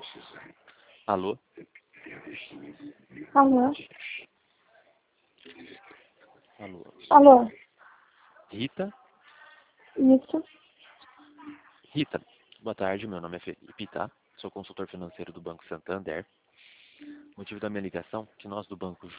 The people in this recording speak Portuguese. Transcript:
Alô? Alô? Alô? Alô? Rita? Isso? Rita, boa tarde, meu nome é Felipe, tá? Sou consultor financeiro do Banco Santander. O motivo da minha ligação é que nós do Banco